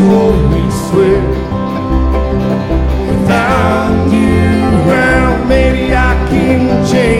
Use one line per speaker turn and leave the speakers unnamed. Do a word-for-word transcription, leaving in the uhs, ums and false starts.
only swear. Without you around, maybe I can change.